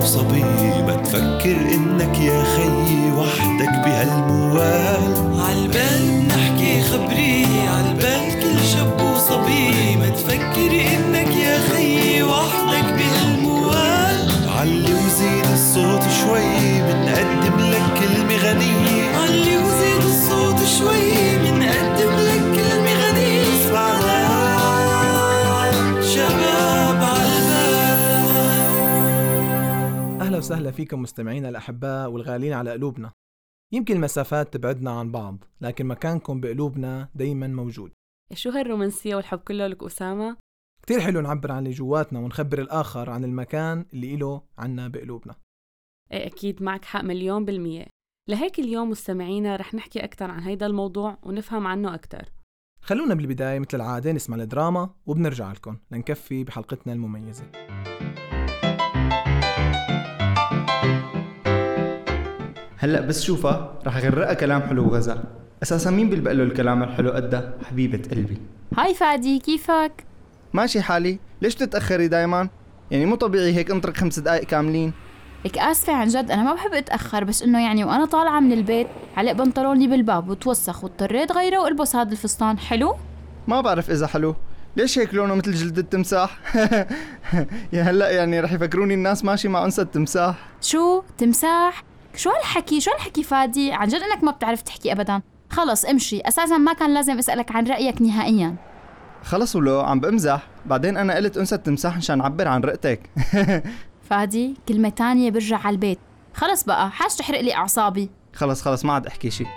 صبي، ما تفكر إنك يا خيي وحدك بهالموال. عالبال نحكي خبري، عالبال كل شاب وصبي، ما تفكر إنك يا خيي وحدك بهالموال. علي وزيد الصوت شوي منقدم لك كلمة غنية، علي وزيد الصوت شوي منقدم لك كلمة غنية. اسمعنا شباب عالبال. أهلا وسهلا فيكم مستمعينا الأحباء والغالين على قلوبنا. يمكن المسافات تبعدنا عن بعض، لكن مكانكم بقلوبنا دايما موجود. شو هالرومانسية والحب كله لك أسامة؟ كتير حلو نعبر عن اللي جواتنا ونخبر الآخر عن المكان اللي إله عنا بقلوبنا. ايه أكيد معك حق 1,000,000%. لهيك اليوم مستمعينا رح نحكي أكتر عن هيدا الموضوع ونفهم عنه أكتر. خلونا بالبداية مثل العادة نسمع الدراما وبنرجع لكم لنكفي بحلقتنا المميزة. هلأ بس شوفها رح أغرقها كلام حلو وغزل. أساسا مين بيلبق له الكلام الحلو قدها؟ حبيبة قلبي. هاي فادي، كيفك؟ ماشي حالي. ليش تتأخري دايما؟ يعني مو طبيعي هيك انطرك 5 دقايق كاملين. لك آسفة عن جد، أنا ما بحب أتأخر، بس إنه يعني وأنا طالعة من البيت علق بنطلوني بالباب وتوسخ واضطريت غيره وألبس هذا الفستان. حلو؟ ما بعرف إذا حلو. ليش هيك لونه مثل جلد التمساح؟ يا هلأ يعني رح يفكروني الناس ماشي مع أنثى التمساح. شو؟ تمساح؟ شو هالحكي فادي؟ عن جد إنك ما بتعرف تحكي أبدا. خلص امشي، أساسا ما كان لازم أسألك عن رأيك نهائيا. خلص ولو عم بمزح، بعدين أنا قلت أنثى التمساح مشان أعبر عن رأيتك. فادي كلمة تانية برجع على البيت. خلص بقى، حاج تحرق لي أعصابي. خلص ما عاد أحكي شي.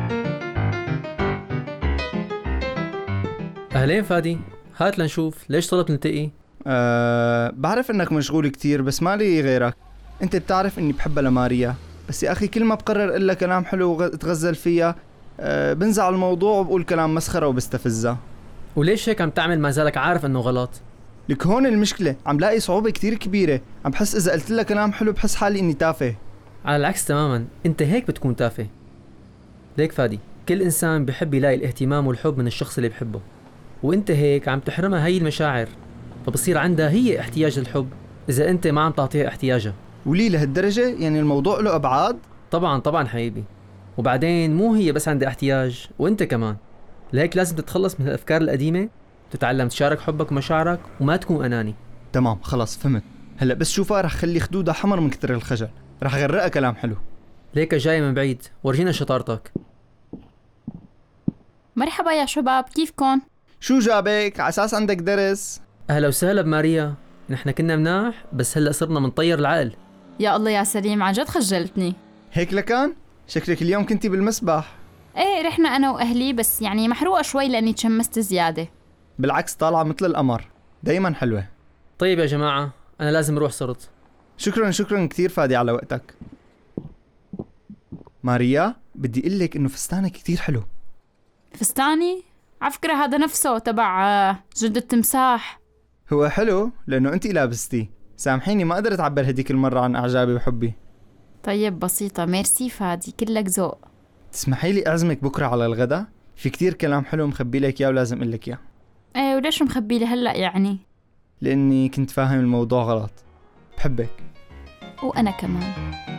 أهلين فادي، هات لنشوف ليش طلبت نلتقي؟ بعرف إنك مشغول كتير بس مالي غيرك. أنت بتعرف إني بحبها لماريا، بس يا أخي كل ما بقرر إلا كلام حلو اتغزل فيها بنزع الموضوع وبقول كلام مسخرة وبستفزها. وليش هيك عم تعمل ما زالك عارف إنه غلط؟ لك هون المشكلة، عم لاقي صعوبة كتير كبيرة. عم بحس إذا قلت لها كلام حلو بحس حالي إني تافه. على العكس تماما، أنت هيك بتكون تافه. ليك فادي، كل إنسان بيحب يلاقي الاهتمام والحب من الشخص اللي بحبه، وأنت هيك عم تحرمها هاي المشاعر، فبصير عندها هي احتياج للحب إذا أنت ما عم تعطيها احتياجها. ولي لهالدرجة؟ يعني الموضوع له أبعاد؟ طبعا حبيبي، وبعدين مو هي بس عندها احتياج وأنت كمان. لهيك لازم تتخلص من الأفكار القديمة، تتعلم تشارك حبك ومشاعرك وما تكون أناني. تمام خلص فهمت. هلأ بس شوفها رح خلي خدودها حمر من كتر الخجل، رح أغرقها كلام حلو. ليك جاي من بعيد، ورجينا شطارتك. مرحبا يا شباب، كيفكن؟ شو جابك؟ عساس عندك درس؟ أهلا وسهلا بماريا، نحن كنا مناح بس هلأ صرنا منطير العقل. يا الله يا سليم، عن جد خجلتني. هيك لكان؟ شكلك اليوم كنتي بالمسبح. ايه رحنا أنا وأهلي، بس يعني محروقة شوي لأني تشمست زيادة. بالعكس طالعة مثل القمر، دايما حلوة. طيب يا جماعة، أنا لازم أروح صرت. شكرا كتير فادي على وقتك. ماريا بدي قلك إنه فستانك كتير حلو. فستاني؟ عفكرة هذا نفسه تبع جلد التمساح. هو حلو لأنه أنتي لابستي. سامحيني ما قدرت أعبر هديك المرة عن إعجابي وحبي. طيب بسيطة، ميرسي فادي، كلك ذوق. تسمحي لي أعزمك بكرة على الغداء؟ في كتير كلام حلو مخبي لك إياه ولازم أقول لك إياه. ايه وليش مخبي لي هلأ يعني؟ لأني كنت فاهم الموضوع غلط. بحبك. وأنا كمان.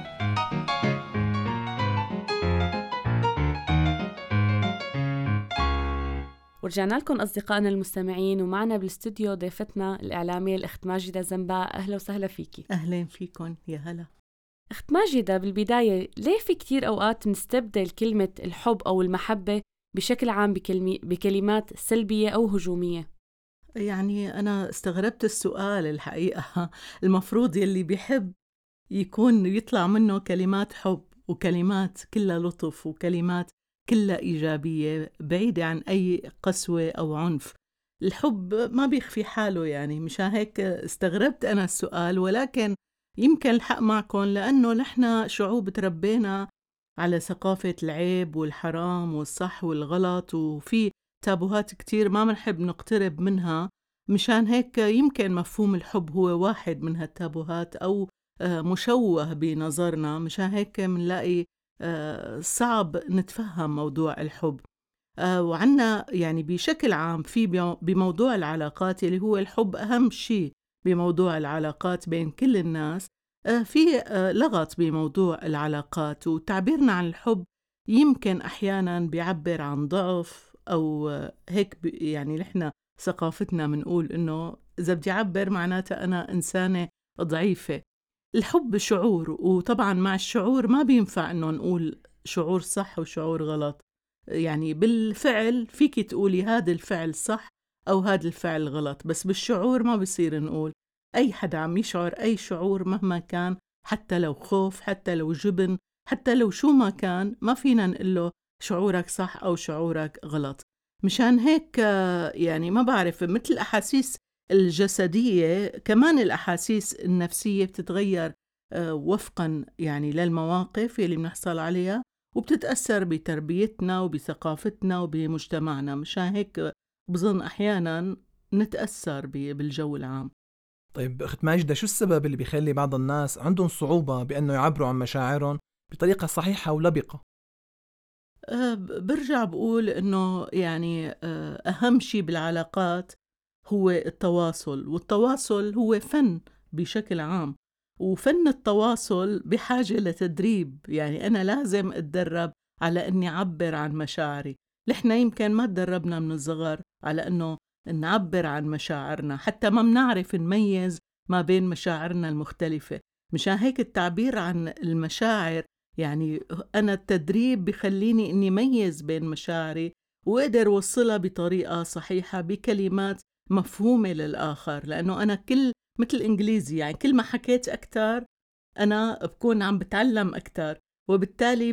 ورجعنا لكم أصدقائنا المستمعين، ومعنا بالاستوديو ضيفتنا الإعلامية الأخت ماجدة زنباء. أهلا وسهلا فيكي. أهلين فيكم، يا هلا. أخت ماجدة، بالبداية ليه في كتير أوقات نستبدل كلمة الحب أو المحبة بشكل عام بكلمات سلبية أو هجومية؟ يعني أنا استغربت السؤال الحقيقة. المفروض يلي بيحب يكون يطلع منه كلمات حب وكلمات كلها لطف وكلمات كلها إيجابية بعيدة عن أي قسوة أو عنف. الحب ما بيخفي حاله، يعني مشان هيك استغربت أنا السؤال. ولكن يمكن الحق معكم، لأنه نحن شعوب تربينا على ثقافة العيب والحرام والصح والغلط، وفي تابوهات كتير ما منحب نقترب منها. مشان هيك يمكن مفهوم الحب هو واحد من هالتابوهات أو مشوه بنظرنا. مشان هيك منلاقي صعب نتفهم موضوع الحب. وعنا يعني بشكل عام في بموضوع العلاقات اللي هو الحب أهم شيء بموضوع العلاقات بين كل الناس. في لغط بموضوع العلاقات، وتعبيرنا عن الحب يمكن أحيانا بيعبر عن ضعف أو هيك يعني نحن ثقافتنا منقول إنه إذا بدي أعبر معناتها أنا إنسانة ضعيفة. الحب شعور، وطبعا مع الشعور ما بينفع إنه نقول شعور صح وشعور غلط. يعني بالفعل فيك تقولي هذا الفعل صح أو هذا الفعل غلط، بس بالشعور ما بصير نقول. أي حدا عم يشعر أي شعور مهما كان، حتى لو خوف، حتى لو جبن، حتى لو شو ما كان، ما فينا نقول له شعورك صح أو شعورك غلط. مشان هيك يعني ما بعرف، مثل الأحاسيس الجسدية كمان الأحاسيس النفسية بتتغير وفقا يعني للمواقف اللي بنحصل عليها، وبتتأثر بتربيتنا وبثقافتنا وبمجتمعنا. مشان هيك بظن أحيانا نتأثر بالجو العام. طيب أخت ماجدة، شو السبب اللي بيخلي بعض الناس عندهم صعوبة بأنه يعبروا عن مشاعرهم بطريقة صحيحة ولبقة؟ برجع بقول إنه يعني أهم شيء بالعلاقات هو التواصل، والتواصل هو فن بشكل عام، وفن التواصل بحاجة لتدريب. يعني أنا لازم أتدرب على أني أعبر عن مشاعري. نحن يمكن ما تدربنا من الصغر على أنه نعبر عن مشاعرنا، حتى ما بنعرف نميز ما بين مشاعرنا المختلفة. مشان هيك التعبير عن المشاعر يعني أنا التدريب بخليني أني ميز بين مشاعري وأقدر وصلها بطريقة صحيحة بكلمات مفهومة للآخر. لأنه أنا مثل الإنجليزي، يعني كل ما حكيت أكتر أنا بكون عم بتعلم أكتر، وبالتالي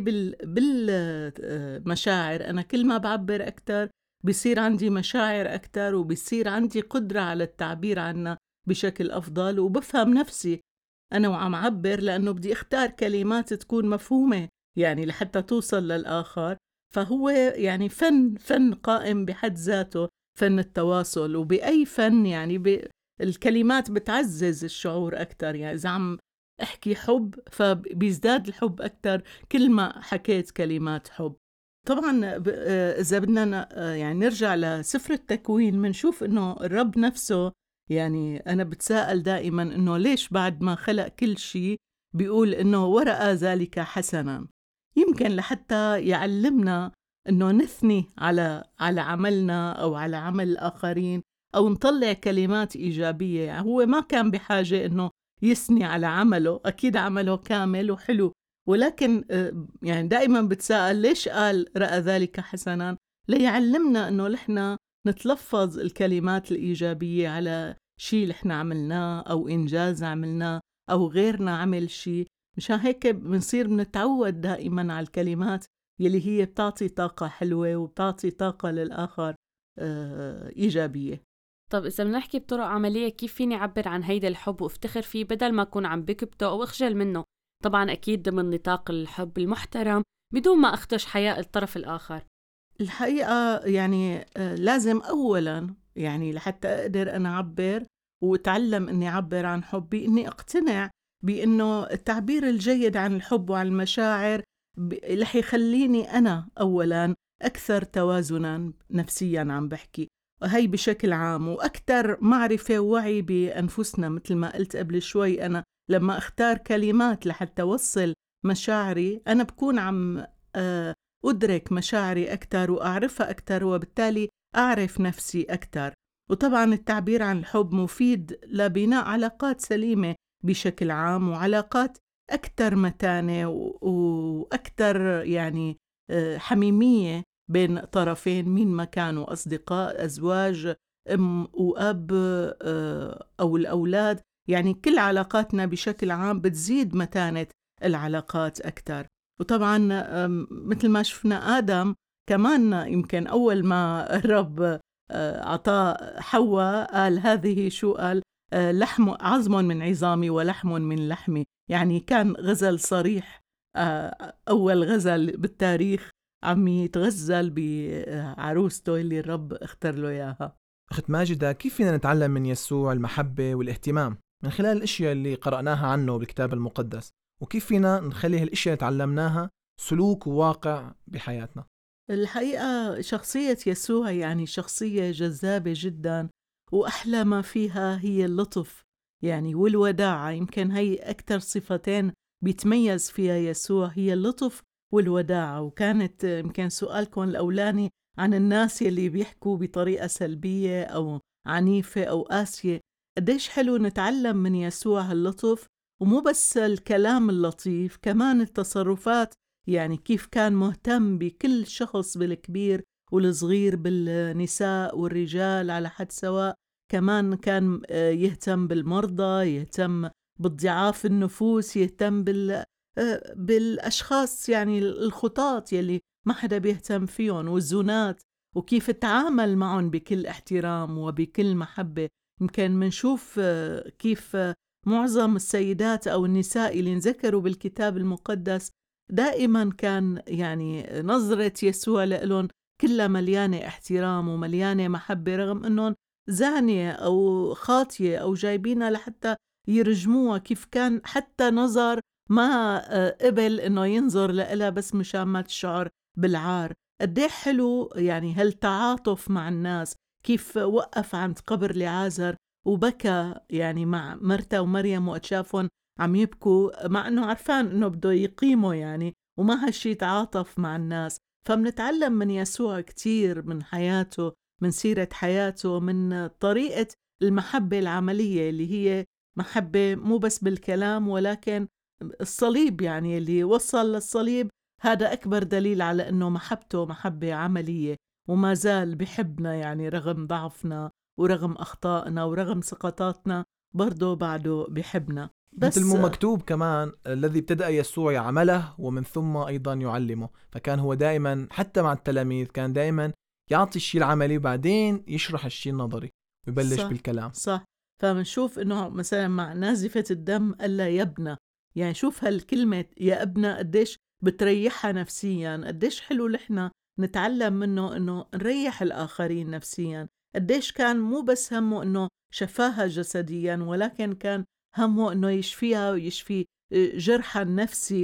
بالمشاعر أنا كل ما بعبر أكتر بيصير عندي مشاعر أكتر، وبيصير عندي قدرة على التعبير عنها بشكل أفضل، وبفهم نفسي أنا وعم عبر، لأنه بدي اختار كلمات تكون مفهومة يعني لحتى توصل للآخر. فهو يعني فن قائم بحد ذاته، فن التواصل. وبأي فن يعني الكلمات بتعزز الشعور أكتر. يعني إذا عم أحكي حب فبيزداد الحب أكتر كل ما حكيت كلمات حب. طبعا إذا بدنا يعني نرجع لسفر التكوين منشوف إنه الرب نفسه، يعني أنا بتساءل دائما إنه ليش بعد ما خلق كل شيء بيقول إنه ورأى ذلك حسنا. يمكن لحتى يعلمنا إنه نثني على عملنا أو على عمل الآخرين، أو نطلع كلمات إيجابية. يعني هو ما كان بحاجة إنه يثني على عمله، أكيد عمله كامل وحلو، ولكن يعني دائما بتساءل ليش قال رأى ذلك حسنا؟ ليعلمنا إنه نحن نتلفظ الكلمات الإيجابية على شيء اللي احنا عملناه أو إنجاز عملناه أو غيرنا عمل شيء. مشان هيك بنصير بنتعود دائما على الكلمات يلي هي بتعطي طاقة حلوة وبتعطي طاقة للآخر إيجابية. طب إذا بنحكي بطرق عملية، كيف فيني أعبر عن هيدا الحب وافتخر فيه بدل ما أكون عم بكبته أو أخجل منه؟ طبعا أكيد ضمن نطاق الحب المحترم بدون ما أخدش حياء الطرف الآخر. الحقيقة يعني لازم أولا يعني لحتى أقدر أنا أعبر وأتعلم أني أعبر عن حبي، أني أقتنع بأنه التعبير الجيد عن الحب وعن المشاعر رح يخليني أنا أولا أكثر توازنا نفسيا عم بحكي، وهي بشكل عام، وأكثر معرفة ووعي بأنفسنا. مثل ما قلت قبل شوي، أنا لما أختار كلمات لحتى أوصل مشاعري أنا بكون عم أدرك مشاعري أكثر وأعرفها أكثر، وبالتالي أعرف نفسي أكثر. وطبعا التعبير عن الحب مفيد لبناء علاقات سليمة بشكل عام، وعلاقات أكثر متانة وأكثر يعني حميمية بين طرفين، مين ما كانوا أصدقاء، أزواج، أم وأب أو الأولاد. يعني كل علاقاتنا بشكل عام بتزيد متانة العلاقات أكثر. وطبعا مثل ما شفنا آدم كمان، يمكن أول ما الرب عطاه حواء قال هذه شو قال؟ لحم عظم من عظامي ولحم من لحمي. يعني كان غزل صريح، أول غزل بالتاريخ عم يتغزل بعروسته اللي الرب اختار له إياها. أخت ماجدة، كيف فينا نتعلم من يسوع المحبة والاهتمام من خلال الأشياء اللي قرأناها عنه بالكتاب المقدس؟ وكيف فينا نخلي هالأشياء اللي تعلمناها سلوك وواقع بحياتنا؟ الحقيقة شخصية يسوع يعني شخصية جذابة جدا، وأحلى ما فيها هي اللطف يعني والوداعة. يمكن هي أكتر صفتين بيتميز فيها يسوع، هي اللطف والوداعة. وكانت يمكن سؤالكم الأولاني عن الناس يلي بيحكوا بطريقة سلبية أو عنيفة أو قاسية، قديش حلو نتعلم من يسوع هاللطف، ومو بس الكلام اللطيف، كمان التصرفات. يعني كيف كان مهتم بكل شخص، بالكبير والصغير، بالنساء والرجال على حد سواء. كمان كان يهتم بالمرضى، يهتم بالضعاف النفوس، يهتم بالأشخاص يعني الخطاة يلي ما حدا بيهتم فيهم، والزنات، وكيف تعامل معهم بكل احترام وبكل محبة. يمكن منشوف كيف معظم السيدات أو النساء اللي انذكروا بالكتاب المقدس دائما كان يعني نظرة يسوع لهم كلها مليانة احترام ومليانة محبة، رغم أنهم زانية أو خاطية أو جايبينها لحتى يرجموها. كيف كان حتى نظر ما قبل أنه ينظر لها بس مشان ما تشعر بالعار. قديه حلو يعني هالتعاطف مع الناس. كيف وقف عند قبر لعازر وبكى يعني مع مرتا ومريم وقت شافهم عم يبكوا، مع أنه عرفان أنه بده يقيموا يعني، وما هالشي تعاطف مع الناس. فمنتعلم من يسوع كتير، من حياته، من سيرة حياته، من طريقة المحبة العملية اللي هي محبة مو بس بالكلام، ولكن الصليب يعني اللي وصل للصليب. هذا أكبر دليل على أنه محبته محبة عملية، وما زال بحبنا يعني رغم ضعفنا ورغم أخطائنا ورغم سقطاتنا، برضو بعده بحبنا. مثل مو مكتوب كمان الذي ابتدأ يسوع يعمله ومن ثم أيضا يعلمه. فكان هو دائما حتى مع التلاميذ كان دائما يعطي الشيء العملي وبعدين يشرح الشيء النظري ويبلش بالكلام. صح. فمنشوف إنه مثلا مع نازفة الدم ألا يبنى، يعني شوف هالكلمة يا ابنى قديش بتريحها نفسيا. قديش حلو لحنا نتعلم منه إنه نريح الآخرين نفسيا. قديش كان مو بس همه إنه شفاها جسديا، ولكن كان همه إنه يشفيها ويشفي جرحها النفسي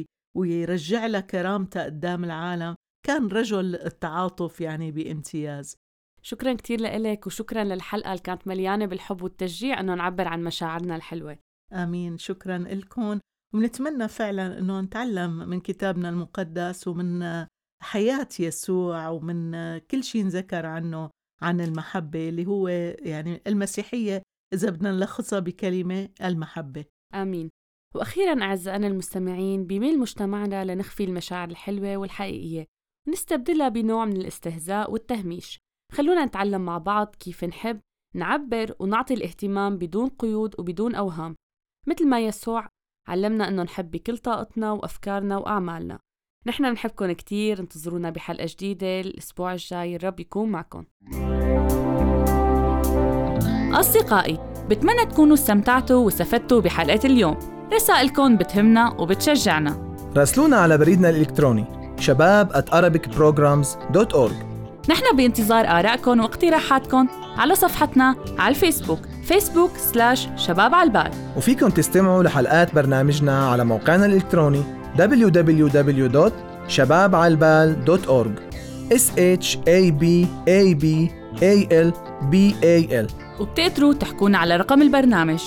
ويرجع لها كرامتها قدام العالم. كان رجل التعاطف يعني بامتياز. شكرا كتير لإلك، وشكرا للحلقة اللي كانت مليانة بالحب والتشجيع إنه نعبر عن مشاعرنا الحلوة. آمين. شكرا لكم، ونتمنى فعلا إنه نتعلم من كتابنا المقدس ومن حياة يسوع ومن كل شيء نذكر عنه عن المحبة اللي هو يعني المسيحية، إذا بدنا نلخصها بكلمة: المحبة. آمين. وأخيراً أعزائنا المستمعين، بيميل مجتمعنا لنخفي المشاعر الحلوة والحقيقية ونستبدلها بنوع من الاستهزاء والتهميش. خلونا نتعلم مع بعض كيف نحب، نعبر ونعطي الاهتمام بدون قيود وبدون أوهام، مثل ما يسوع علمنا أنه نحب بكل طاقتنا وأفكارنا وأعمالنا. نحن نحبكم كتير. انتظرونا بحلقة جديدة الأسبوع الجاي. الرب يكون معكم. أصدقائي، بتمنى تكونوا استمتعتوا واستفدتوا بحلقة اليوم. رسائلكم بتهمنا وبتشجعنا. راسلونا على بريدنا الإلكتروني shabab@arabicprograms.org. نحن بانتظار آرائكم واقتراحاتكم على صفحتنا على الفيسبوك facebook/شباب-على-البال. وفيكم تستمعوا لحلقات برنامجنا على موقعنا الإلكتروني www.shabab-على-البال.org shabab-al-bal. وبتقدروا تحكونا على رقم البرنامج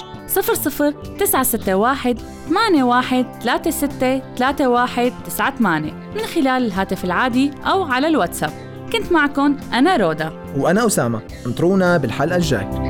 00-961-8136-3198 من خلال الهاتف العادي أو على الواتساب. كنت معكم أنا رودا وأنا أسامة. انطرونا بالحلقة الجاي.